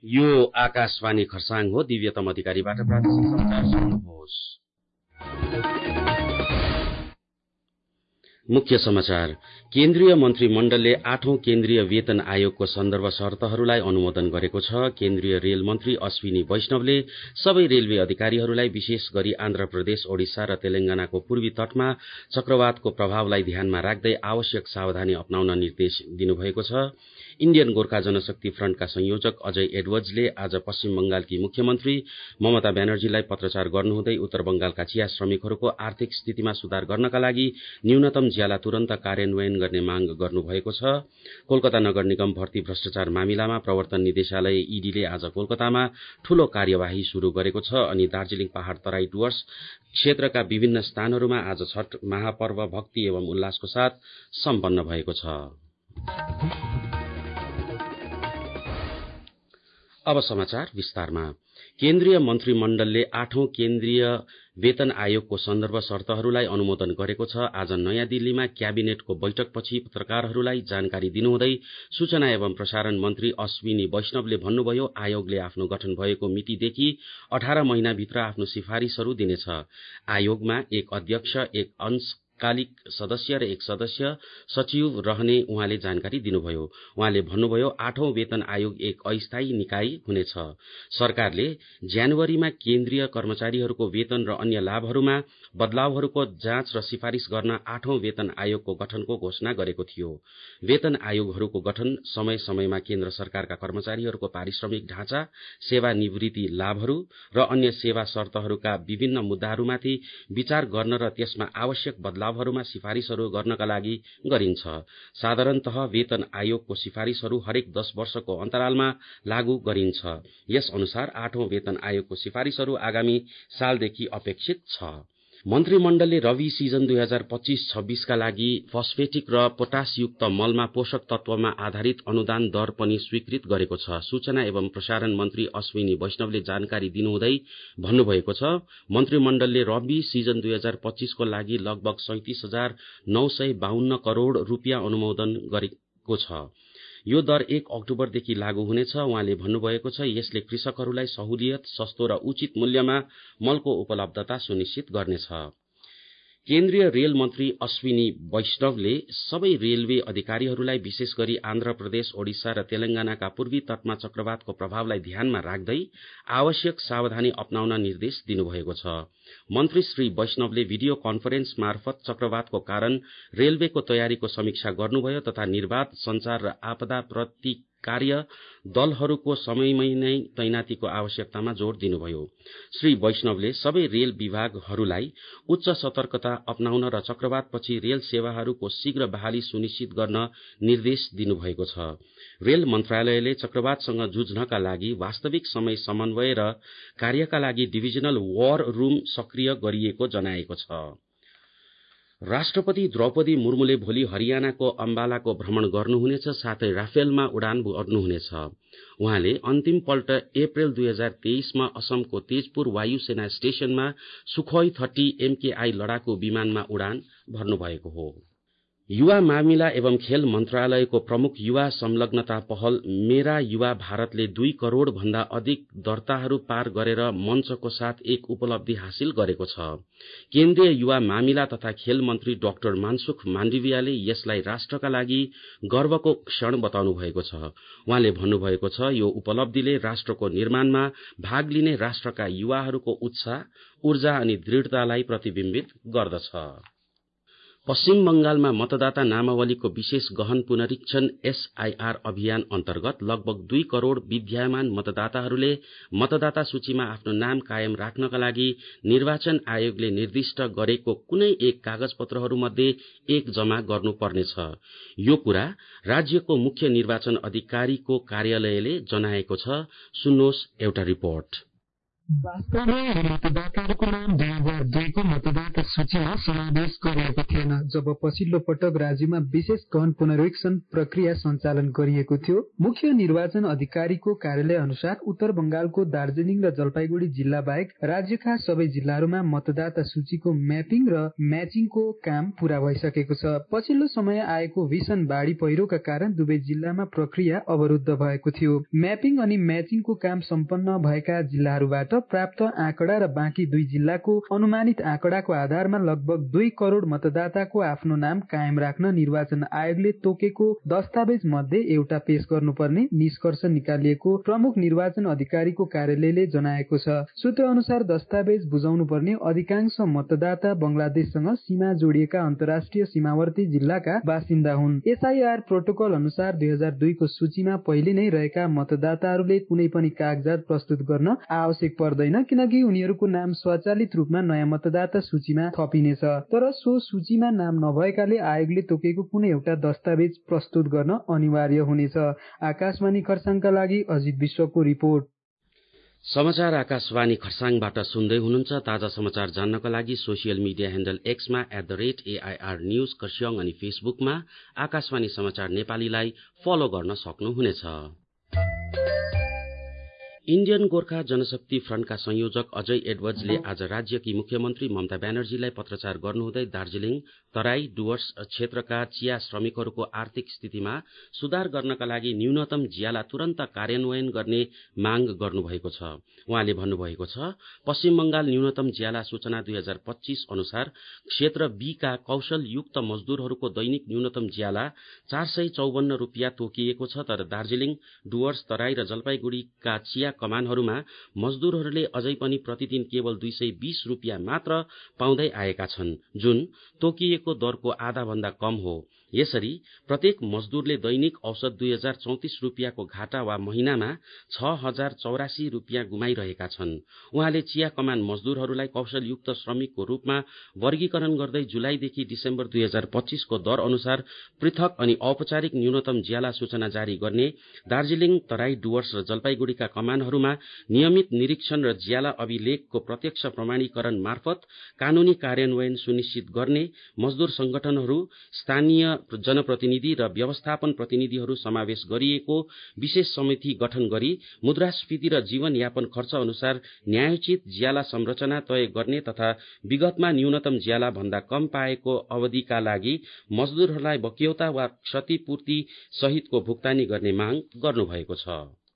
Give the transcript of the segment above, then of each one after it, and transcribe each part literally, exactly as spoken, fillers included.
यो आकाशवाणी खरसाङ हो। दिव्यतम अधिकारीबाट प्रादेशिक समाचार सुन्नुहोस्। मुख्य समाचार। केन्द्रीय मन्त्रीमण्डलले आठौं केन्द्रीय वेतन आयोगको सन्दर्भ शर्तहरूलाई अनुमोदन गरेको छ। केन्द्रीय रेल मन्त्री अश्विनी वैष्णवले सबै रेलवे अधिकारीहरूलाई विशेष गरी आन्ध्र प्रदेश, ओडिसा र तेलंगानाको पूर्वी तटमा चक्रवातको प्रभावलाई ध्यानमा राख्दै आवश्यक सावधानी अपनाउन निर्देश दिनुभएको छ। इण्डियन गोर्खा जनशक्ति फ्रन्टका संयोजक अजय एडवर्ड्सले आज पश्चिम बंगालकी मुख्यमन्त्री ममता ब्यानर्जीलाई पत्रचार गर्नुहुँदै उत्तर बंगालका चिया श्रमिकहरूको आर्थिक स्थितिमा सुधार गर्नका लागि न्यूनतम ज्याला तुरन्त कार्यान्वयन गर्ने माग गर्नुभएको छ। कोलकाता नगर निगम भर्ती भ्रष्टाचार मामिलामा प्रवर्तन निदेशालय ईडीले आज कोलकातामा ठूलो कार्यवाही शुरू गरेको छ अनि दार्जीलिङ पहाड़ तराई डुवर्स क्षेत्रका विभिन्न स्थानहरूमा आज छठ महापर्व भक्ति एवं उल्लासको साथ सम्पन्न भएको छ। अब समाचार विस्तारमा। केन्द्रीय मन्त्रीमण्डलले आठौं केन्द्रीय वेतन आयोगको सन्दर्भ शर्तहरूलाई अनुमोदन गरेको छ। आज नयाँ दिल्लीमा क्याबिनेटको बैठकपछि पत्रकारहरूलाई जानकारी दिनुहुँदै सूचना एवं प्रसारण मन्त्री अश्विनी वैष्णवले भन्नुभयो, आयोगले आफ्नो गठन भएको मितिदेखि अठार महिनाभित्र आफ्नो सिफारिशहरू दिनेछ। आयोगमा एक अध्यक्ष, एक अंश कालिक सदस्य र एक सदस्य सचिव रहने उहाँले जानकारी दिनुभयो। उहाँले भन्नुभयो, आठौं वेतन आयोग एक अस्थायी निकाय हुनेछ। सरकारले जनवरीमा केन्द्रीय कर्मचारीहरूको वेतन र अन्य लाभहरूमा बदलावहरूको जाँच र सिफारिश गर्न आठौं वेतन आयोगको गठनको घोषणा गरेको थियो। वेतन आयोगहरूको गठन समय समयमा केन्द्र सरकारका कर्मचारीहरूको पारिश्रमिक ढाँचा, सेवानिवृत्ति लाभहरू र अन्य सेवा शर्तहरूका विभिन्न मुद्दाहरूमाथि विचार गर्न र त्यसमा आवश्यक बदलाव लाभहरूमा सिफारिशहरू गर्नका लागि गरिन्छ। साधारणतः वेतन आयोगको सिफारिशहरू हरेक दस वर्षको अन्तरालमा लागू गरिन्छ। यस अनुसार आठौं वेतन आयोगको सिफारिशहरू आगामी सालदेखि अपेक्षित छ। मन्त्रीमण्डलले रवि सिजन दुई हजार पच्चीस छब्बीस का लागि फस्फेटिक र पोटासयुक्त मलमा पोषक तत्वमा आधारित अनुदान दर पनि स्वीकृत गरेको छ। सूचना एवं प्रसारण मन्त्री अश्विनी वैष्णवले जानकारी दिनुहुँदै भन्नुभएको छ, मन्त्रीमण्डलले रवि सिजन दुई हजार पच्चीस को लागि लगभग सैंतीस हजार नौ सय बाहन्न करोड़ रूपियाँ अनुमोदन गरेको छ। यो दर एक अक्टोबरदेखि लागू हुनेछ। उहाँले भन्नुभएको छ, यसले कृषकहरूलाई सहुलियत, सस्तो र उचित मूल्यमा मलको उपलब्धता सुनिश्चित गर्नेछ। केन्द्रीय रेल मन्त्री अश्विनी वैष्णवले सबै रेलवे अधिकारीहरूलाई विशेष गरी आन्ध्र प्रदेश, ओडिसा र तेलंगानाका पूर्वी तटमा चक्रवातको प्रभावलाई ध्यानमा राख्दै आवश्यक सावधानी अपनाउन निर्देश दिनुभएको छ। मन्त्री श्री वैष्णवले भिडियो कन्फरेन्स मार्फत चक्रवातको कारण रेलवेको तयारीको समीक्षा गर्नुभयो तथा निर्वाध संचार र आपदा प्रतिकार्य दलहरूको समयमै नै तैनातीको आवश्यकतामा जोड़ दिनुभयो। श्री वैष्णवले सबै रेल विभागहरूलाई उच्च सतर्कता अपनाउन र चक्रवातपछि रेल सेवाहरूको शीघ्र बहाली सुनिश्चित गर्न निर्देश दिनुभएको छ। रेल मन्त्रालयले चक्रवातसँग जुझ्नका लागि वास्तविक समय समन्वय र कार्यका लागि डिभिजनल वार रूम सक्रिय गरिएको जनाएको छ। राष्ट्रपति द्रौपदी मुर्मुले भोलि हरियाणाको अम्बालाको भ्रमण गर्नुहुनेछ, साथै राफेलमा उडान भर्नुहुनेछ। उहाँले अन्तिम पल्ट अप्रेल दुई हजार तेइसमा असमको तेजपुर वायुसेना स्टेशनमा सुखोई थर्टी एमकेआई लडाकू विमानमा उडान भर्नुभएको हो। युवा मामिला एवं खेल मन्त्रालयको प्रमुख युवा संलग्नता पहल मेरा युवा भारतले दुई करोड़ भन्दा अधिक दर्ताहरू पार गरेर मञ्चको साथ एक उपलब्धि हासिल गरेको छ। केन्द्रीय युवा मामिला तथा खेल मन्त्री डाक्टर मानसुख माण्डवियाले यसलाई राष्ट्रका लागि गर्वको क्षण बताउनु भएको छ। उहाँले भन्नुभएको छ, यो उपलब्धिले राष्ट्रको निर्माणमा भाग लिने राष्ट्रका युवाहरूको उत्साह, ऊर्जा अनि दृढ़तालाई प्रतिबिम्बित गर्दछ। पश्चिम बंगालमा मतदाता नामावलीको विशेष गहन पुनरीक्षण एसआईआर अभियान अन्तर्गत लगभग दुई करोड़ विद्यमान मतदाताहरूले मतदाता सूचीमा आफ्नो नाम कायम राख्नका लागि निर्वाचन आयोगले निर्दिष्ट गरेको कुनै एक कागजपत्रहरूमध्ये एक जमा गर्नुपर्नेछ। यो कुरा राज्यको मुख्य निर्वाचन अधिकारीको कार्यालयले जनाएको छ। सुन्नुहोस् एउटा रिपोर्ट। वास्तवमा यी मतदाताहरूको नाम दुई हजार दुईको मतदाता सूचीमा समावेश गरिएको थिएन जब पछिल्लो पटक राज्यमा विशेष गहन पुनरीक्षण प्रक्रिया सञ्चालन गरिएको थियो। मुख्य निर्वाचन अधिकारीको कार्यालय अनुसार उत्तर बंगालको दार्जिलिङ र जलपाइगुड़ी जिल्ला बाहेक राज्यका सबै जिल्लाहरूमा मतदाता सूचीको म्यापिङ र म्याचिङको काम पूरा भइसकेको छ। पछिल्लो समय आएको भीषण बाढ़ी पहिरोका कारण दुवै जिल्लामा प्रक्रिया अवरुद्ध भएको थियो। म्यापिङ अनि म्याचिङको काम सम्पन्न भएका जिल्लाहरूबाट प्राप्त आँकडा र बाँकी दुई जिल्लाको अनुमानित आँकडाको आधारमा लगभग दुई करोड़ मतदाताको आफ्नो नाम कायम राख्न निर्वाचन आयोगले तोकेको दस्तावेज मध्ये एउटा पेश गर्नुपर्ने निष्कर्ष निकालिएको प्रमुख निर्वाचन अधिकारीको कार्यालयले जनाएको छ। सूत्र अनुसार दस्तावेज बुझाउनु पर्ने अधिकांश मतदाता बंगलादेशसँग सीमा जोडिएका अन्तर्राष्ट्रिय सीमावर्ती जिल्लाका बासिन्दा हुन्। एसआईआर प्रोटोकल अनुसार दुई हजार दुईको सूचीमा पहिले नै रहेका मतदाताहरूले कुनै पनि कागजात प्रस्तुत गर्न आवश्यक पर्दैन किनकि उनीहरूको नाम स्वचालित रूपमा नयाँ मतदाता सूचीमा थपिनेछ। तर सो सूचीमा नाम नभएकाले आयोगले तोकेको कुनै एउटा दस्तावेज प्रस्तुत गर्न अनिवार्य हुनेछ। आकाशवाणी खरसाङका लागि अजित विश्वको रिपोर्ट। समाचार आकाशवाणी खरसाङबाट सुन्दै हुनुहुन्छ। ताजा समाचार जान्नका लागि सोसियल मिडिया ह्यान्डल एक्समा at the rate AIR news Kurseong अनि फेसबुकमा आकाशवाणी समाचार नेपालीलाई फलो गर्न सक्नुहुनेछ। इण्डियन गोर्खा जनशक्ति फ्रन्टका संयोजक अजय एडवर्ड्सले आज राज्यकी मुख्यमन्त्री ममता ब्यानर्जीलाई पत्रचार गर्नुहुँदै दार्जीलिङ, तराई, डुवर्स क्षेत्रका चिया श्रमिकहरूको आर्थिक स्थितिमा सुधार गर्नका लागि न्यूनतम ज्याला तुरन्त कार्यान्वयन गर्ने माग गर्नुभएको छ। उहाँले भन्नुभएको छ, पश्चिम बंगाल न्यूनतम ज्याला सूचना दुई हजार पच्चीस अनुसार क्षेत्र बी का कौशलयुक्त मजदूरहरूको दैनिक न्यूनतम ज्याला चार सय चौवन्न रूपियाँ तोकिएको छ। तर दार्जीलिङ, डुवर्स, तराई र जलपाइगुड़ीका चिया कमानहरूमा मजदूरहरूले अझै पनि प्रतिदिन केवल दुई सय बीस रूपियाँ मात्र पाउँदै आएका छन्, जुन तोकिएको दरको आधा भन्दा कम हो। यसरी प्रत्येक मजदूरले दैनिक औसत दुई हजार चौतिस रूपियाँको घाटा वा महिनामा छ हजार चौरासी रूपियाँ गुमाइरहेका छन्। उहाँले चिया कमान मजदूरहरूलाई कौशलयुक्त श्रमिकको रूपमा वर्गीकरण गर्दै जुलाईदेखि डिसेम्बर दुई हजार पच्चीसको दर अनुसार पृथक अनि औपचारिक न्यूनतम ज्याला सूचना जारी गर्ने, दार्जीलिङ, तराई, डुवर्स र जलपाइगुड़ीका कमानहरूमा नियमित निरीक्षण र ज्याला अभिलेखको प्रत्यक्ष प्रमाणीकरण मार्फत कानूनी कार्यान्वयन सुनिश्चित गर्ने, मजदूर संगठनहरू, स्थानीय जनप्रतिनिधि र व्यवस्थापन प्रतिनिधिहरू समावेश गरिएको विशेष समिति गठन गरी मुद्रास्फीति र जीवनयापन खर्च अनुसार न्यायोचित ज्याला संरचना तय गर्ने तथा विगतमा न्यूनतम ज्याला भन्दा कम पाएको अवधिका लागि मजदूरहरूलाई बक्यौता वा क्षतिपूर्ति सहितको भुक्तानी गर्ने माग गर्नुभएको छ।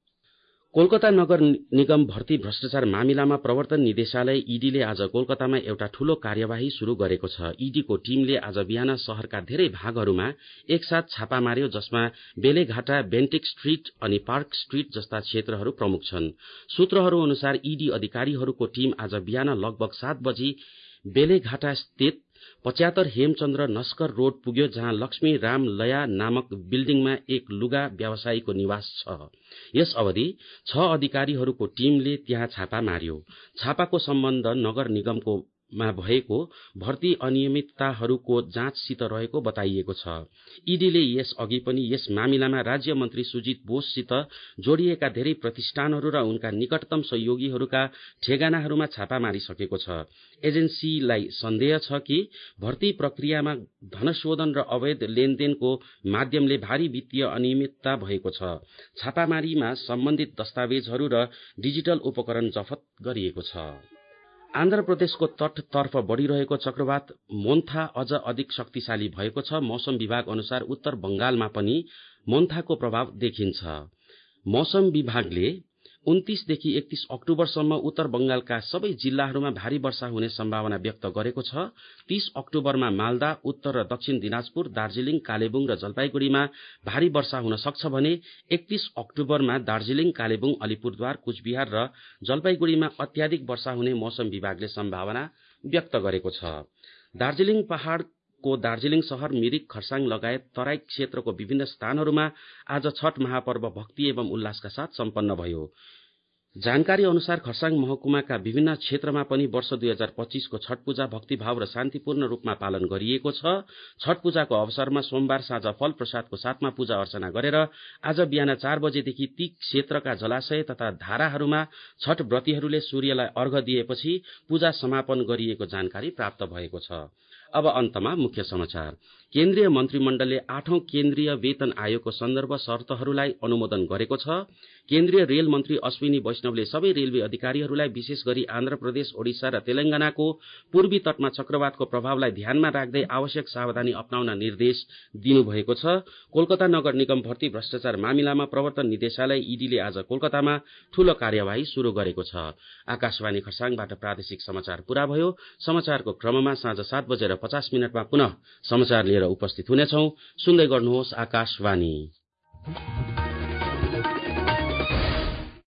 कोलकाता नगर निगम भर्ती भ्रष्टाचार मामिलामा प्रवर्तन निदेशालय ईडीले आज कोलकातामा एउटा ठूलो कार्यवाही शुरू गरेको छ। ईडीको टीमले आज बिहान शहरका धेरै भागहरूमा एकसाथ छापा मार्यो, जसमा बेलेघाटा, बेन्टिक स्ट्रीट अनि पार्क स्ट्रीट जस्ता क्षेत्रहरू प्रमुख छन्। सूत्रहरू अनुसार ईडी अधिकारीहरूको टीम आज बिहान लगभग सात बजी बेलेघाटा स्थित पचहत्तर हेमचन्द्र नस्कर रोड पुग्यो, जहाँ लक्ष्मी राम लया नामक बिल्डिङमा एक लुगा व्यवसायीको निवास छ। यस अवधि छ अधिकारीहरूको टीमले त्यहाँ छापा मार्यो। छापाको सम्बन्ध नगर निगमको मा भएको भर्ती अनियमितताहरूको जाँचसित रहेको बताइएको छ। ईडीले यस अघि पनि यस मामिलामा राज्य मन्त्री सुजित बोससित जोडिएका धेरै प्रतिष्ठानहरू र उनका निकटतम सहयोगीहरूका ठेगानाहरूमा छापा मारिसकेको छ। एजेन्सीलाई सन्देह छ कि भर्ती प्रक्रियामा धनशोधन र अवैध लेनदेनको माध्यमले भारी वित्तीय अनियमितता भएको छ। छापामारीमा सम्बन्धित दस्तावेजहरू र डिजिटल उपकरण जफत गरिएको छ। आन्ध्र प्रदेशको तटतर्फ बढ़िरहेको चक्रवात मोन्था अझ अधिक शक्तिशाली भएको छ। मौसम विभाग अनुसार उत्तर बंगालमा पनि मोन्थाको प्रभाव देखिन्छ। मौसम विभागले उन्तीस देखि एकतीस अक्टोबरसम्म उत्तर बंगालका सबै जिल्लाहरूमा भारी वर्षा हुने सम्भावना व्यक्त गरेको छ। तीस अक्टोबरमा मालदा, उत्तर र दक्षिण दिनाजपुर, दार्जीलिङ, कालेबुङ र जलपाइगुड़ीमा भारी वर्षा हुन सक्छ भने एकतीस अक्टोबरमा दार्जीलिङ, कालेबुङ, अलिपुरद्वार, कुचबिहार र जलपाइगुड़ीमा अत्याधिक वर्षा हुने मौसम विभागले सम्भावना व्यक्त गरेको छ। दार्जीलिङ पहाड़ को दार्जीलिङ शहर, मिरिक, खरसाङ लगायत तराई क्षेत्रको विभिन्न स्थानहरूमा आज छठ महापर्व भक्ति एवं उल्लासका साथ सम्पन्न भयो। जानकारी अनुसार खरसाङ महकुमाका विभिन्न क्षेत्रमा पनि वर्ष दुई हजार पच्चीसको छठ पूजा भक्तिभाव र शान्तिपूर्ण रूपमा पालन गरिएको छ। छठ पूजाको अवसरमा सोमबार साँझ फल प्रसादको साथमा पूजा अर्चना गरेर आज बिहान चार बजेदेखि ती क्षेत्रका जलाशय तथा धाराहरूमा छठ व्रतीहरूले सूर्यलाई अर्घ दिएपछि पूजा समापन गरिएको जानकारी प्राप्त भएको छ। अब अन्तमा मुख्य समाचार। केन्द्रीय मन्त्रीमण्डलले आठौं केन्द्रीय वेतन आयोगको सन्दर्भ शर्तहरूलाई अनुमोदन गरेको छ। केन्द्रीय रेल मन्त्री अश्विनी वैष्णवले सबै रेलवे अधिकारीहरूलाई विशेष गरी आन्ध्र प्रदेश, ओडिसा र तेलंगानाको पूर्वी तटमा चक्रवातको प्रभावलाई ध्यानमा राख्दै आवश्यक सावधानी अपनाउन निर्देश दिनुभएको छ। कोलकाता नगर निगम भर्ती भ्रष्टाचार मामिलामा प्रवर्तन निदेशालय ईडीले आज कोलकातामा ठूलो कार्यवाही शुरू गरेको छ। आकाशवाणी खरसाङबाट प्रादेशिक समाचार पूरा भयो। समाचारको क्रममा साँझ सात बजेर पचास मिनटमा पुनः समाचार लिएर उपस्थित हुनेछौं। सुन्दै गर्नुहोस् आकाशवाणी।